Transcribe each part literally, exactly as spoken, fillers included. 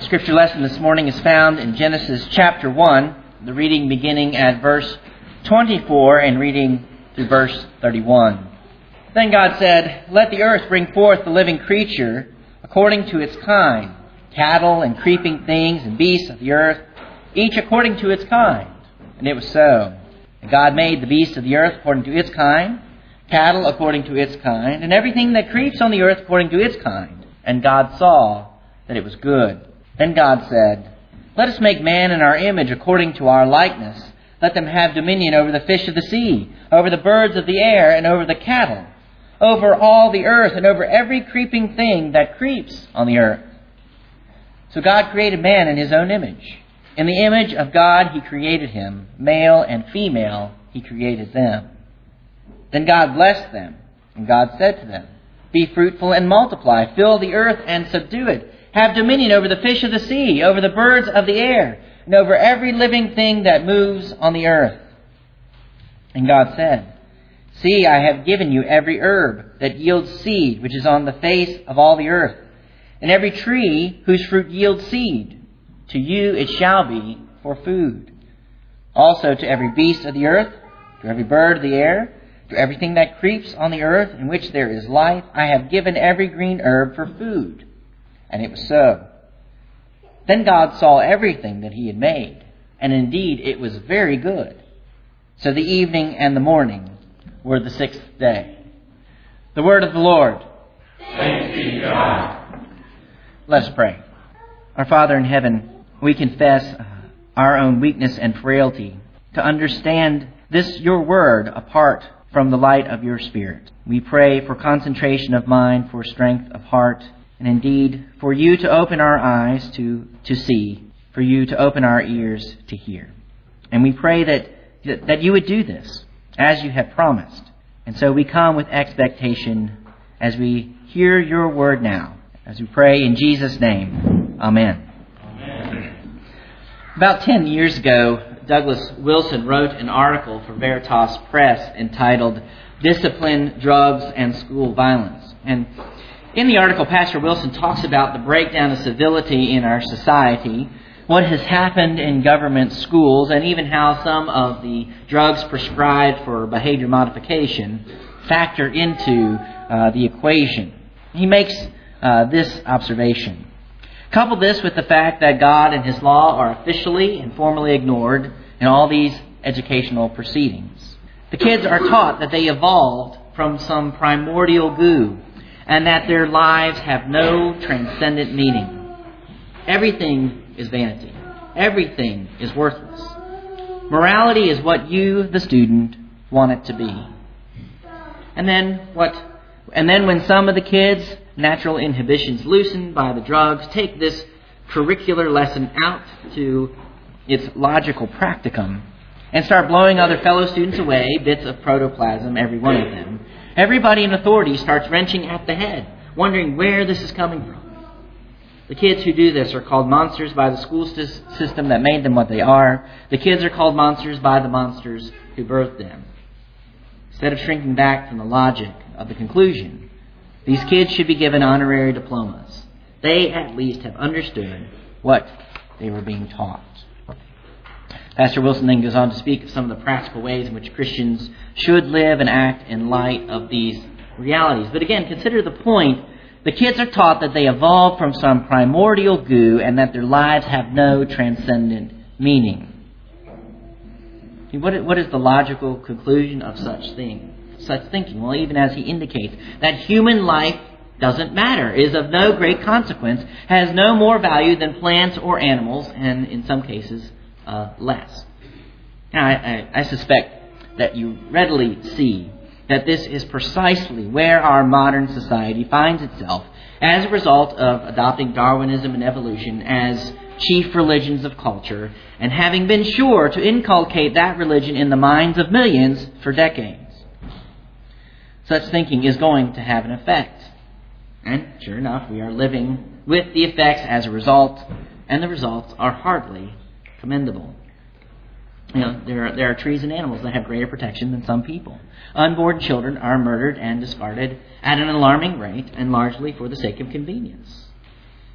Scripture lesson this morning is found in Genesis chapter one, the reading beginning at verse twenty-four and reading through verse thirty-one. Then God said, "Let the earth bring forth the living creature according to its kind, cattle and creeping things and beasts of the earth, each according to its kind." And it was so. And God made the beasts of the earth according to its kind, cattle according to its kind, and everything that creeps on the earth according to its kind. And God saw that it was good. Then God said, "Let us make man in our image according to our likeness. Let them have dominion over the fish of the sea, over the birds of the air, and over the cattle, over all the earth, and over every creeping thing that creeps on the earth." So God created man in his own image. In the image of God he created him. Male and female he created them. Then God blessed them, and God said to them, "Be fruitful and multiply, fill the earth and subdue it. Have dominion over the fish of the sea, over the birds of the air, and over every living thing that moves on the earth." And God said, "See, I have given you every herb that yields seed, which is on the face of all the earth, and every tree whose fruit yields seed. To you it shall be for food. Also to every beast of the earth, to every bird of the air, to everything that creeps on the earth in which there is life, I have given every green herb for food." And it was so. Then God saw everything that he had made, and indeed it was very good. So the evening and the morning were the sixth day. The word of the Lord. Thanks be to God. Let us pray. Our Father in heaven, we confess our own weakness and frailty to understand this, your word, apart from the light of your Spirit. We pray for concentration of mind, for strength of heart, and indeed for you to open our eyes to, to see, for you to open our ears to hear. And we pray that, that you would do this as you have promised. And so we come with expectation as we hear your word now, as we pray in Jesus' name. Amen. Amen. About ten years ago, Douglas Wilson wrote an article for Veritas Press entitled "Discipline, Drugs, and School Violence." And in the article, Pastor Wilson talks about the breakdown of civility in our society, what has happened in government schools, and even how some of the drugs prescribed for behavior modification factor into uh, the equation. He makes uh, this observation. Couple this with the fact that God and His law are officially and formally ignored in all these educational proceedings. The kids are taught that they evolved from some primordial goo, and that their lives have no transcendent meaning. Everything is vanity. Everything is worthless. Morality is what you, the student, want it to be. And then what? And then when some of the kids, natural inhibitions loosened by the drugs, take this curricular lesson out to its logical practicum and start blowing other fellow students away, bits of protoplasm, every one of them, everybody in authority starts wrenching at the head, wondering where this is coming from. The kids who do this are called monsters by the school system that made them what they are. The kids are called monsters by the monsters who birthed them. Instead of shrinking back from the logic of the conclusion, these kids should be given honorary diplomas. They at least have understood what they were being taught. Pastor Wilson then goes on to speak of some of the practical ways in which Christians should live and act in light of these realities. But again, consider the point. The kids are taught that they evolved from some primordial goo and that their lives have no transcendent meaning. What is the logical conclusion of such thing, such thinking? Well, even as he indicates, that human life doesn't matter, is of no great consequence, has no more value than plants or animals, and in some cases, Uh, less. Now, I, I, I suspect that you readily see that this is precisely where our modern society finds itself as a result of adopting Darwinism and evolution as chief religions of culture, and having been sure to inculcate that religion in the minds of millions for decades. Such thinking is going to have an effect. And sure enough, we are living with the effects as a result, and the results are hardly commendable. You know, there are, there are trees and animals that have greater protection than some people. Unborn children are murdered and discarded at an alarming rate, and largely for the sake of convenience.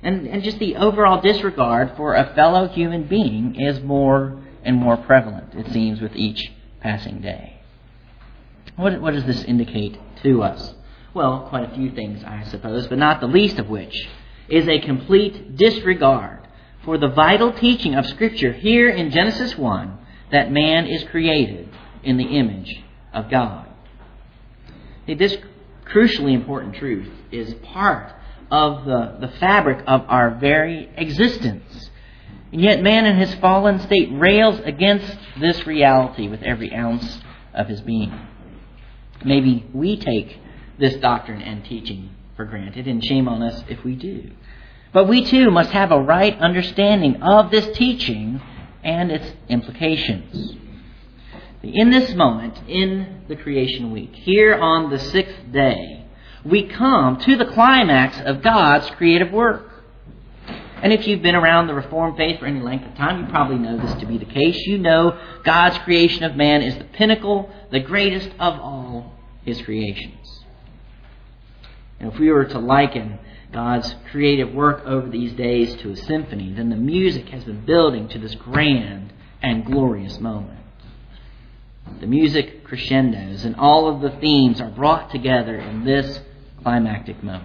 And, and just the overall disregard for a fellow human being is more and more prevalent, it seems, with each passing day. What, what does this indicate to us? Well, quite a few things, I suppose, but not the least of which is a complete disregard for the vital teaching of Scripture here in Genesis one, that man is created in the image of God. See, this crucially important truth is part of the, the fabric of our very existence. And yet man in his fallen state rails against this reality with every ounce of his being. Maybe we take this doctrine and teaching for granted, and shame on us if we do. But we too must have a right understanding of this teaching and its implications. In this moment, in the creation week, here on the sixth day, we come to the climax of God's creative work. And if you've been around the Reformed faith for any length of time, you probably know this to be the case. You know God's creation of man is the pinnacle, the greatest of all His creations. And if we were to liken God's creative work over these days to a symphony, then the music has been building to this grand and glorious moment. The music crescendos and all of the themes are brought together in this climactic moment.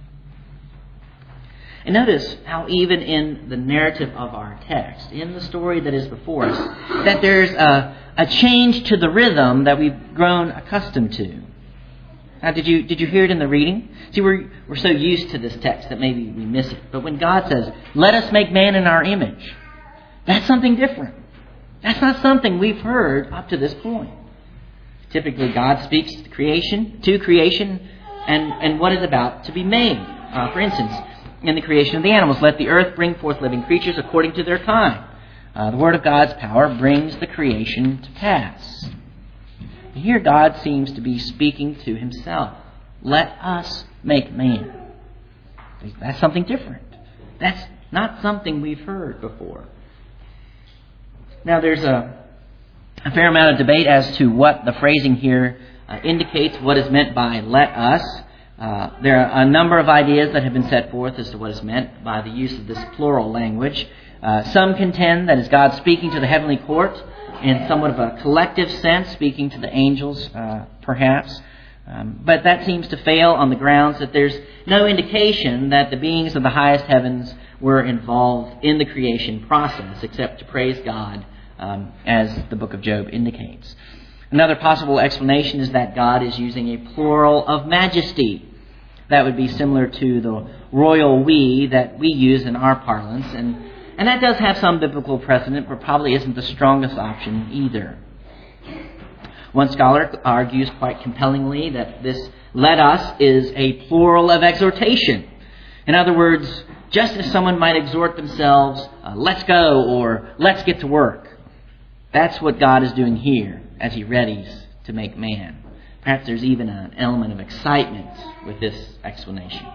And notice how even in the narrative of our text, in the story that is before us, that there's a, a change to the rhythm that we've grown accustomed to. Now, did you did you hear it in the reading? See, we're, we're so used to this text that maybe we miss it. But when God says, let us make man in our image, that's something different. That's not something we've heard up to this point. Typically, God speaks to creation, to creation, and, and what is about to be made. Uh, for instance, in the creation of the animals, let the earth bring forth living creatures according to their kind. Uh, the Word of God's power brings the creation to pass. Here God seems to be speaking to Himself. Let us make man. That's something different. That's not something we've heard before. Now there's a, a fair amount of debate as to what the phrasing here uh, indicates, what is meant by let us. Uh, there are a number of ideas that have been set forth as to what is meant by the use of this plural language. Uh, some contend that is God speaking to the heavenly court in somewhat of a collective sense, speaking to the angels, uh, perhaps. Um, but that seems to fail on the grounds that there's no indication that the beings of the highest heavens were involved in the creation process, except to praise God, um, as the book of Job indicates. Another possible explanation is that God is using a plural of majesty. That would be similar to the royal we that we use in our parlance, and And that does have some biblical precedent, but probably isn't the strongest option either. One scholar argues quite compellingly that this let us is a plural of exhortation. In other words, just as someone might exhort themselves, uh, let's go, or let's get to work. That's what God is doing here as He readies to make man. Perhaps there's even an element of excitement with this explanation.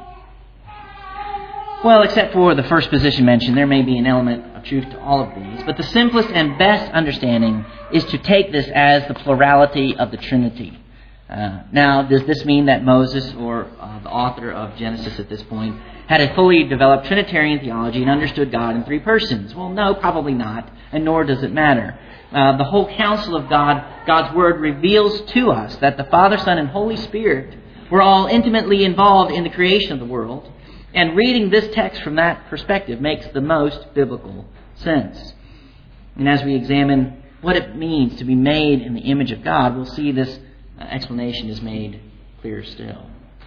Well, except for the first position mentioned, there may be an element of truth to all of these. But the simplest and best understanding is to take this as the plurality of the Trinity. Uh, now, does this mean that Moses, or uh, the author of Genesis at this point, had a fully developed Trinitarian theology and understood God in three persons? Well, no, probably not, and nor does it matter. Uh, the whole counsel of God, God's Word, reveals to us that the Father, Son, and Holy Spirit were all intimately involved in the creation of the world. And reading this text from that perspective makes the most biblical sense. And as we examine what it means to be made in the image of God, we'll see this explanation is made clearer still.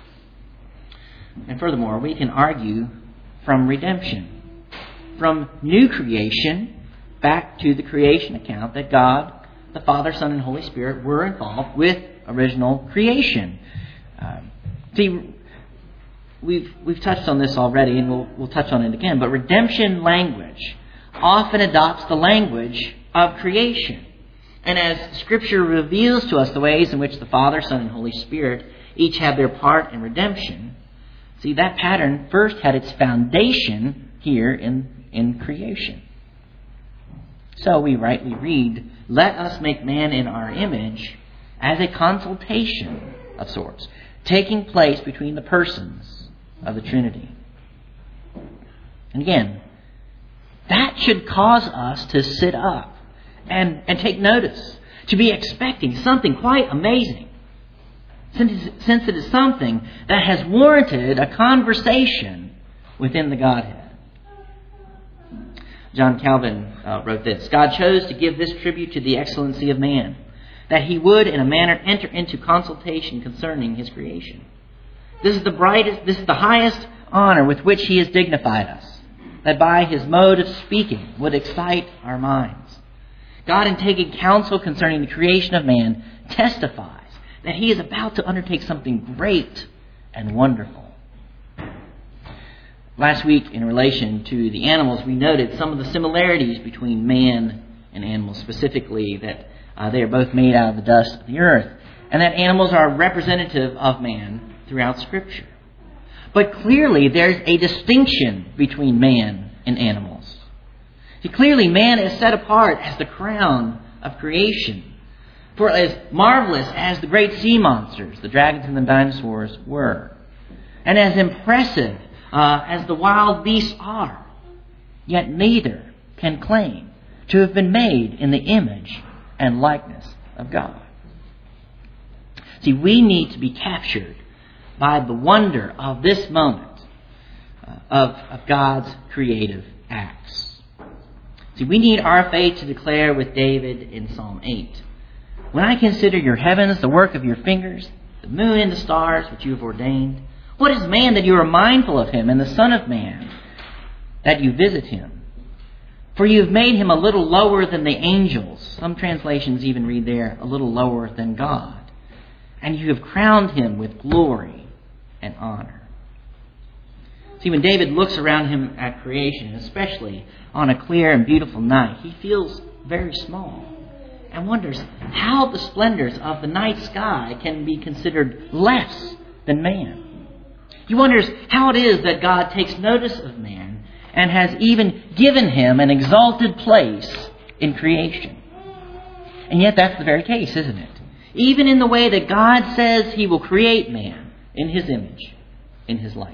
And furthermore, we can argue from redemption, from new creation back to the creation account, that God, the Father, Son, and Holy Spirit were involved with original creation. Uh, see, We've we've touched on this already, and we'll we'll touch on it again. But redemption language often adopts the language of creation. And as Scripture reveals to us the ways in which the Father, Son, and Holy Spirit each have their part in redemption, see, that pattern first had its foundation here in, in creation. So we rightly read, let us make man in our image, as a consultation of sorts, taking place between the persons of the Trinity. And again, that should cause us to sit up and, and take notice, to be expecting something quite amazing, since, since it is something that has warranted a conversation within the Godhead. John Calvin uh, wrote this: God chose to give this tribute to the excellency of man, that he would in a manner enter into consultation concerning his creation. This is the brightest, this is the highest honor with which he has dignified us, that by his mode of speaking would excite our minds. God, in taking counsel concerning the creation of man, testifies that he is about to undertake something great and wonderful. Last week, in relation to the animals, we noted some of the similarities between man and animals, specifically that uh, they are both made out of the dust of the earth, and that animals are representative of man throughout Scripture. But clearly, there's a distinction between man and animals. See, clearly, man is set apart as the crown of creation. For as marvelous as the great sea monsters, the dragons and the dinosaurs, were, and as impressive uh, as the wild beasts are, yet neither can claim to have been made in the image and likeness of God. See, we need to be captured by the wonder of this moment uh, of, of God's creative acts. See, we need our faith to declare with David in Psalm eight: when I consider your heavens, the work of your fingers, the moon and the stars which you have ordained, what is man that you are mindful of him, and the Son of Man that you visit him? For you have made him a little lower than the angels. Some translations even read there, a little lower than God. And you have crowned him with glory and honor. See, when David looks around him at creation, especially on a clear and beautiful night, he feels very small and wonders how the splendors of the night sky can be considered less than man. He wonders how it is that God takes notice of man and has even given him an exalted place in creation. And yet that's the very case, isn't it? Even in the way that God says he will create man in his image, in his likeness.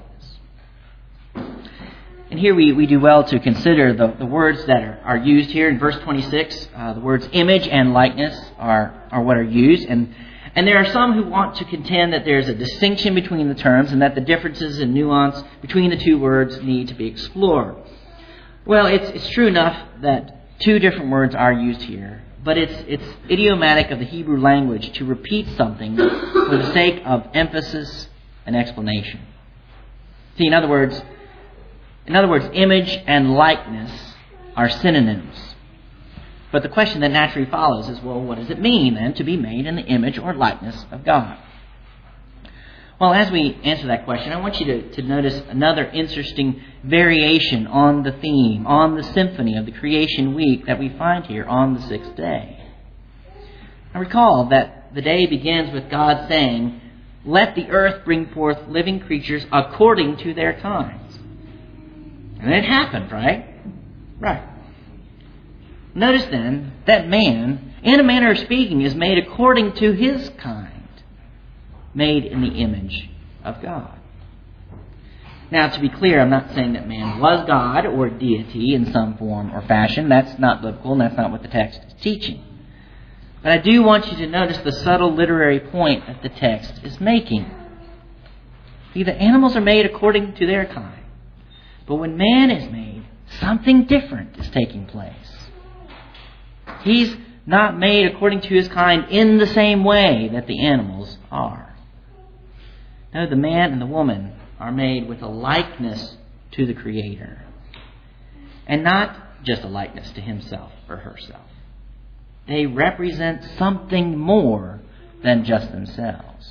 And here we, we do well to consider the, the words that are, are used here in verse twenty-six. Uh, the words image and likeness are, are what are used. And, and there are some who want to contend that there's a distinction between the terms and that the differences and nuance between the two words need to be explored. Well, it's, it's true enough that two different words are used here, but it's, it's idiomatic of the Hebrew language to repeat something for the sake of emphasis and explanation. See, in other words, In other words, image and likeness are synonyms. But the question that naturally follows is, well, what does it mean then to be made in the image or likeness of God? Well, as we answer that question, I want you to, to notice another interesting variation on the theme, on the symphony of the creation week that we find here on the sixth day. Now recall that the day begins with God saying, "Let the earth bring forth living creatures according to their kinds." And it happened, right? Right. Notice then that man, in a manner of speaking, is made according to his kind, made in the image of God. Now, to be clear, I'm not saying that man was God or deity in some form or fashion. That's not biblical, and that's not what the text is teaching. But I do want you to notice the subtle literary point that the text is making. See, the animals are made according to their kind. But when man is made, something different is taking place. He's not made according to his kind in the same way that the animals are. No, the man and the woman are made with a likeness to the Creator. And not just a likeness to himself or herself. They represent something more than just themselves.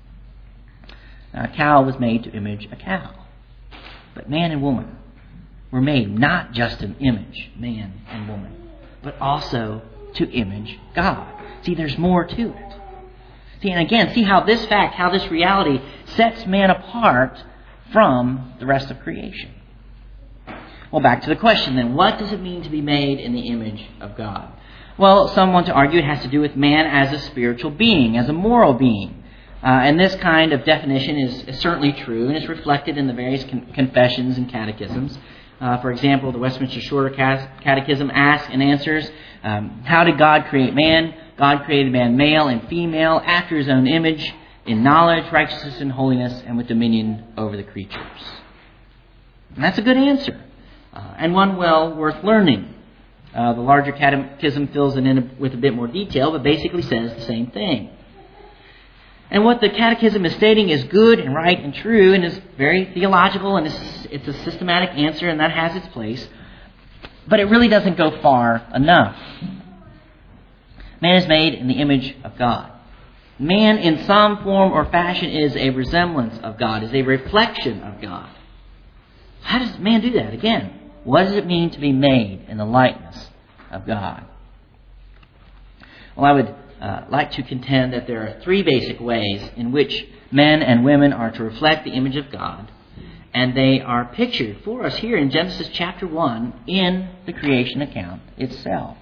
Now, a cow was made to image a cow. But man and woman were made not just in image, man and woman, but also to image God. See, there's more to it. See, and again, see how this fact, how this reality sets man apart from the rest of creation. Well, back to the question then. What does it mean to be made in the image of God? Well, some want to argue it has to do with man as a spiritual being, as a moral being. Uh, and this kind of definition is, is certainly true and is reflected in the various con- confessions and catechisms. Uh, for example, the Westminster Shorter Catechism asks and answers, um, how did God create man? God created man male and female after his own image, in knowledge, righteousness, and holiness, and with dominion over the creatures. And that's a good answer, uh, and one well worth learning. Uh, the larger catechism fills it in a, with a bit more detail, but basically says the same thing. And what the catechism is stating is good and right and true, and is very theological, and it's, it's a systematic answer, and that has its place. But it really doesn't go far enough. Man is made in the image of God. Man, in some form or fashion, is a resemblance of God, is a reflection of God. How does man do that? Again, what does it mean to be made in the likeness of God? Well, I would uh, like to contend that there are three basic ways in which men and women are to reflect the image of God, and they are pictured for us here in Genesis chapter one in the creation account itself.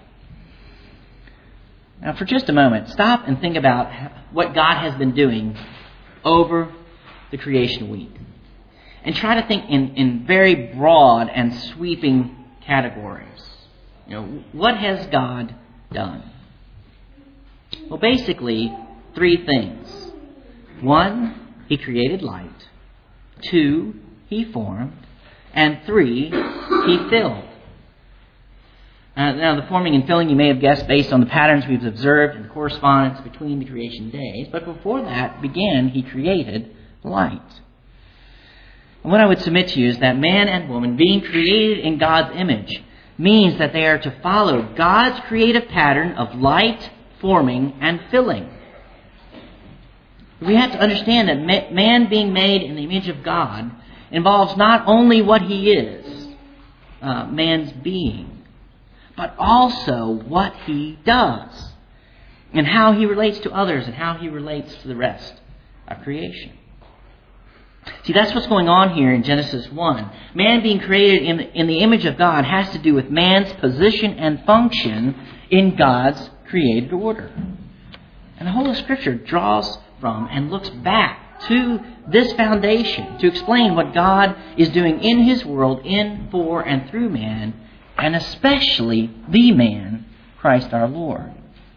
Now, for just a moment, stop and think about what God has been doing over the creation week. And try to think in, in very broad and sweeping categories. You know, what has God done? Well, basically, three things. One, He created light. Two, He formed. And three, He filled. Uh, now, the forming and filling you may have guessed based on the patterns we've observed and the correspondence between the creation days. But before that began, He created light. And what I would submit to you is that man and woman, being created in God's image, means that they are to follow God's creative pattern of light, forming, and filling. We have to understand that man being made in the image of God involves not only what he is, uh, man's being, but also what he does, and how he relates to others, and how he relates to the rest of creation. See, that's what's going on here in Genesis one. Man being created in the, in the image of God has to do with man's position and function in God's created order. And the whole of Scripture draws from and looks back to this foundation to explain what God is doing in His world, in, for, and through man, and especially the man, Christ our Lord.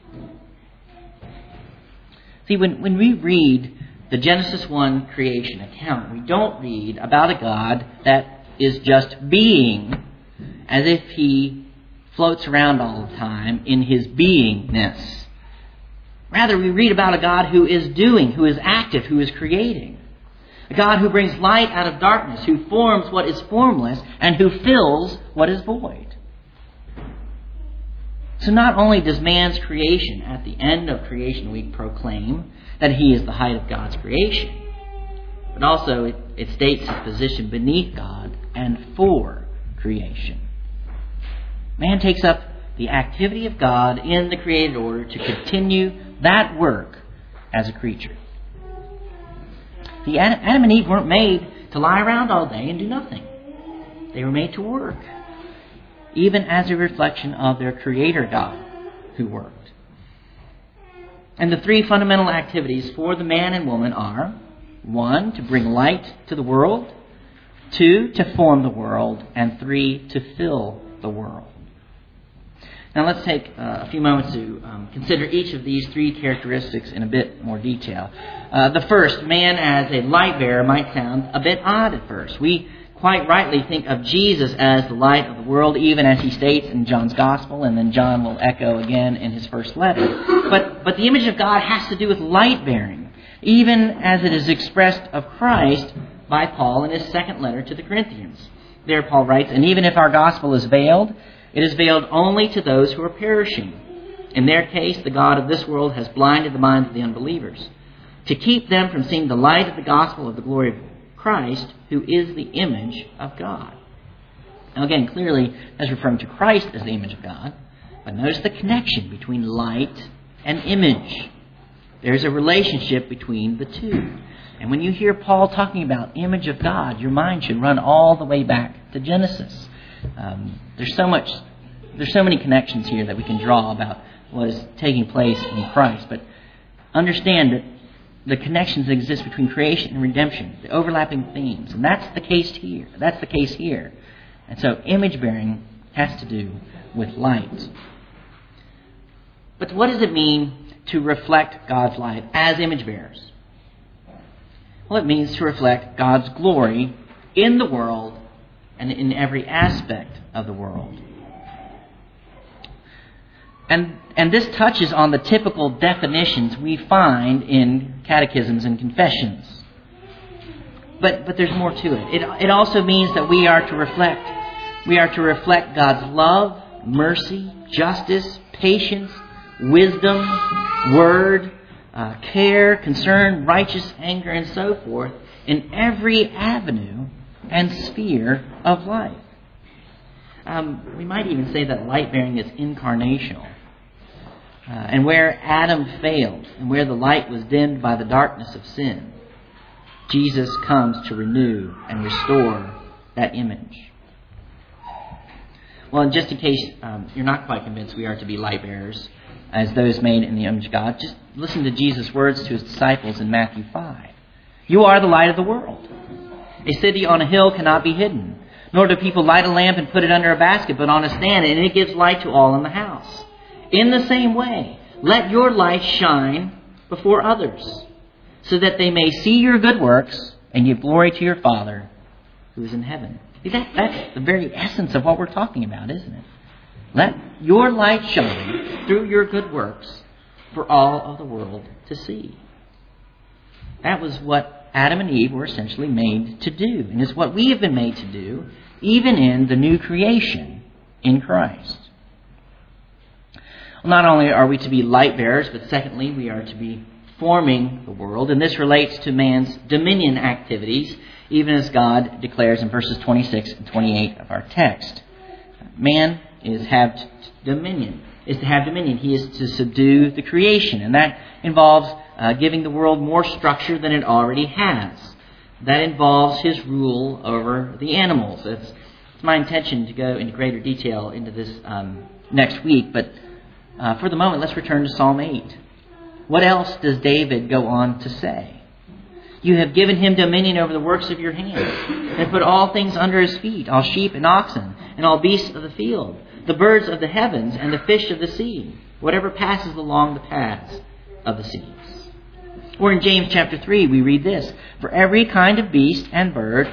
See, when, when we read the Genesis one creation account, we don't read about a God that is just being, as if He floats around all the time in His beingness. Rather, we read about a God who is doing, who is active, who is creating. A God who brings light out of darkness, who forms what is formless, and who fills what is void. So not only does man's creation at the end of creation week proclaim that he is the height of God's creation, but also it, it states his position beneath God and for creation. Man takes up the activity of God in the created order to continue that work as a creature. The Adam and Eve weren't made to lie around all day and do nothing. They were made to work, even as a reflection of their Creator God who worked. And the three fundamental activities for the man and woman are: one, to bring light to the world; two, to form the world; and three, to fill the world. Now let's take uh, a few moments to um, consider each of these three characteristics in a bit more detail. Uh, the first, man as a light bearer, might sound a bit odd at first. We quite rightly think of Jesus as the light of the world, even as he states in John's Gospel, and then John will echo again in his first letter. But, but the image of God has to do with light bearing, even as it is expressed of Christ by Paul in his second letter to the Corinthians. There Paul writes, "And even if our gospel is veiled, it is veiled only to those who are perishing. In their case, the God of this world has blinded the minds of the unbelievers, to keep them from seeing the light of the gospel of the glory of Christ, who is the image of God." Now again, clearly that's referring to Christ as the image of God. But notice the connection between light and image. There's a relationship between the two. And when you hear Paul talking about image of God, your mind should run all the way back to Genesis. Um, there's so much, there's so many connections here that we can draw about what is taking place in Christ. But understand that the connections that exist between creation and redemption, the overlapping themes, and that's the case here. That's the case here. And so image bearing has to do with light. But what does it mean to reflect God's light as image bearers? Well, it means to reflect God's glory in the world and in every aspect of the world. And, and this touches on the typical definitions we find in catechisms and confessions. But, but there's more to it. it. It also means that we are to reflect. We are to reflect God's love, mercy, justice, patience, wisdom, word, uh, care, concern, righteous anger, and so forth in every avenue and sphere of life. Um, we might even say that light bearing is incarnational. Uh, and where Adam failed, and where the light was dimmed by the darkness of sin, Jesus comes to renew and restore that image. Well, just in case um, you're not quite convinced we are to be light bearers as those made in the image of God, just listen to Jesus' words to his disciples in Matthew five. You are the light of the world. A city on a hill cannot be hidden, nor do people light a lamp and put it under a basket, but on a stand, and it gives light to all in the house. In the same way, let your light shine before others, so that they may see your good works and give glory to your Father who is in heaven. That, that's the very essence of what we're talking about, isn't it? Let your light shine through your good works for all of the world to see. That was what Adam and Eve were essentially made to do, and is what we have been made to do, even in the new creation in Christ. Well, not only are we to be light bearers, but secondly, we are to be forming the world, and this relates to man's dominion activities, even as God declares in verses twenty-six and twenty-eight of our text. Man is have dominion. Is to have dominion. He is to subdue the creation, and that involves uh, giving the world more structure than it already has. That involves his rule over the animals. It's, it's my intention to go into greater detail into this um, next week, but uh, for the moment, let's return to Psalm eight. What else does David go on to say? You have given him dominion over the works of your hands, and put all things under his feet, all sheep and oxen, and all beasts of the field, the birds of the heavens, and the fish of the sea, whatever passes along the paths of the seas. Or in James chapter three, we read this: for every kind of beast and bird,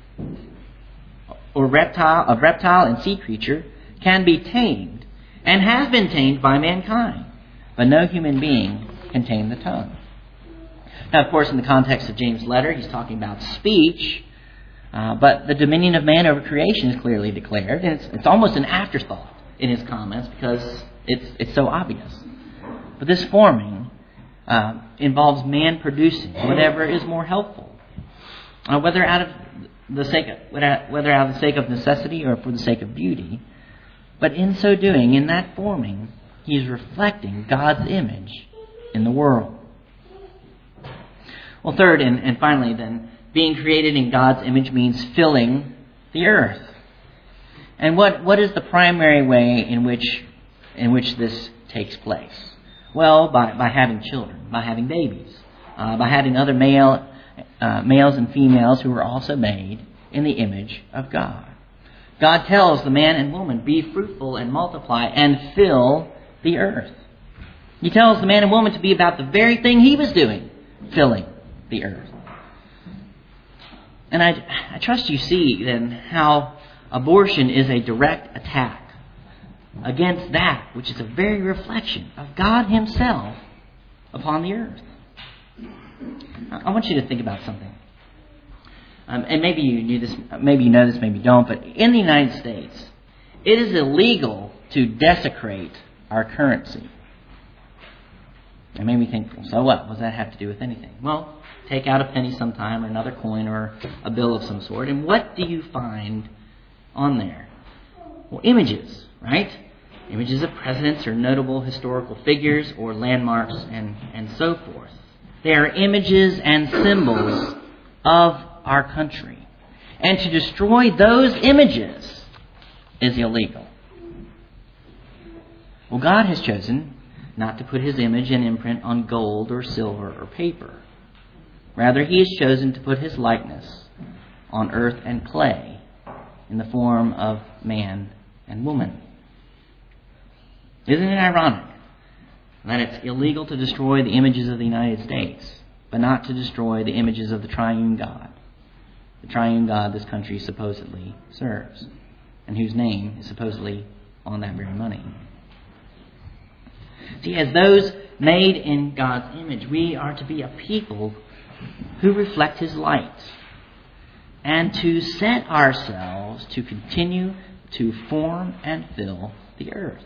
or reptile, of reptile and sea creature, can be tamed, and has been tamed by mankind, but no human being can tame the tongue. Now, of course, in the context of James' letter, he's talking about speech, uh, but the dominion of man over creation is clearly declared, and it's, it's almost an afterthought in his comments because it's it's so obvious. But this forming uh, involves man producing whatever is more helpful, uh, whether out of the sake of, whether out of the sake of necessity or for the sake of beauty. But in so doing, in that forming, he is reflecting God's image in the world. Well, third and, and finally then, being created in God's image means filling the earth. And what, what is the primary way in which in which this takes place? Well, by, by having children, by having babies, uh, by having other male uh, males and females who are also made in the image of God. God tells the man and woman, be fruitful and multiply and fill the earth. He tells the man and woman to be about the very thing he was doing, filling the earth. And I, I trust you see then how abortion is a direct attack against that which is a very reflection of God himself upon the earth. I want you to think about something. Um, and maybe you knew this, maybe you know this, maybe you don't, but in the United States, it is illegal to desecrate our currency. And made me think, well, so what? What does that have to do with anything? Well, take out a penny sometime or another coin or a bill of some sort, and what do you find on there? Well, images, right? Images of presidents or notable historical figures or landmarks and, and so forth. They are images and symbols of our country. And to destroy those images is illegal. Well, God has chosen not to put his image and imprint on gold or silver or paper. Rather, he has chosen to put his likeness on earth and clay in the form of man and woman. Isn't it ironic that it's illegal to destroy the images of the United States, but not to destroy the images of the triune God, the triune God this country supposedly serves, and whose name is supposedly on that very money? See, as those made in God's image, we are to be a people who reflect His light, and to set ourselves to continue to form and fill the earth.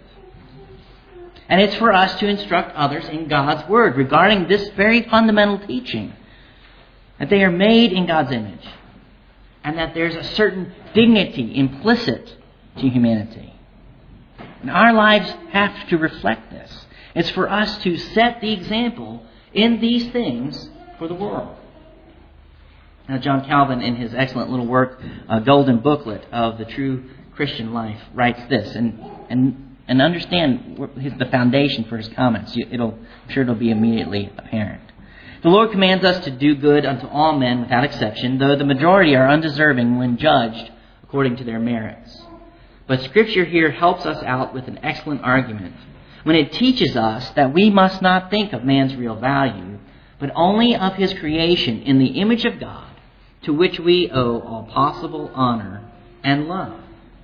And it's for us to instruct others in God's Word regarding this very fundamental teaching, that they are made in God's image, and that there's a certain dignity implicit to humanity. And our lives have to reflect this. It's for us to set the example in these things for the world. Now, John Calvin, in his excellent little work, a Golden Booklet of the True Christian Life, writes this, and and and understand the foundation for his comments. It'll, I'm sure it'll be immediately apparent. The Lord commands us to do good unto all men without exception, though the majority are undeserving when judged according to their merits. But Scripture here helps us out with an excellent argument when it teaches us that we must not think of man's real value, but only of his creation in the image of God, to which we owe all possible honor and love.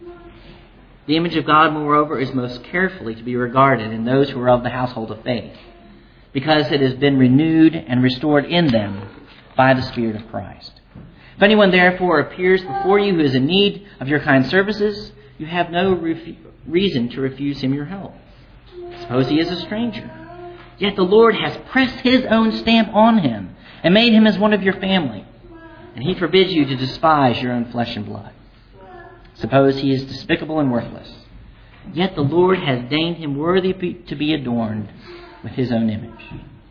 The image of God, moreover, is most carefully to be regarded in those who are of the household of faith, because it has been renewed and restored in them by the Spirit of Christ. If anyone therefore appears before you who is in need of your kind services, you have no refu- reason to refuse him your help. Suppose he is a stranger, yet the Lord has pressed His own stamp on him and made him as one of your family, and He forbids you to despise your own flesh and blood. Suppose he is despicable and worthless, yet the Lord has deigned him worthy to be adorned with His own image.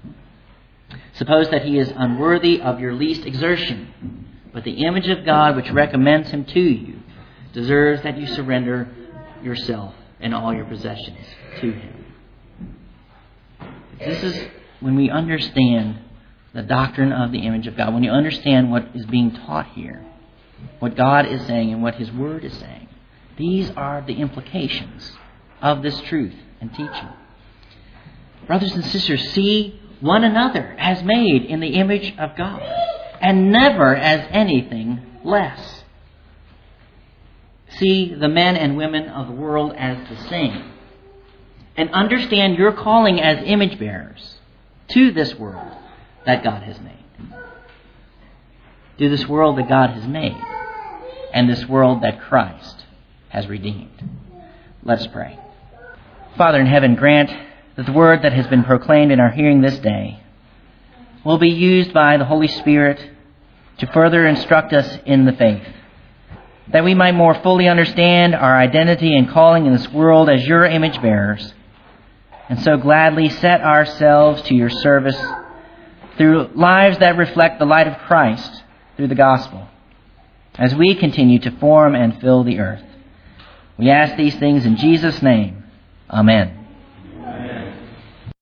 Suppose that he is unworthy of your least exertion, but the image of God which recommends him to you deserves that you surrender yourself and all your possessions to Him. This is when we understand the doctrine of the image of God, when you understand what is being taught here, what God is saying and what His Word is saying. These are the implications of this truth and teaching. Brothers and sisters, see one another as made in the image of God, and never as anything less. See the men and women of the world as the same, and understand your calling as image bearers to this world that God has made. To this world that God has made, and this world that Christ has redeemed. Let us pray. Father in heaven, grant that the word that has been proclaimed in our hearing this day will be used by the Holy Spirit to further instruct us in the faith, that we might more fully understand our identity and calling in this world as your image bearers, and so gladly set ourselves to your service through lives that reflect the light of Christ through the gospel, as we continue to form and fill the earth. We ask these things in Jesus' name. Amen.